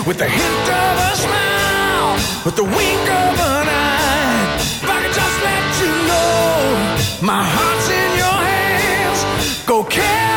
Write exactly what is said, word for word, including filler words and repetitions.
with the hint of a smile, with the wink of an eye. If I could just let you know my heart's in your hands, go carry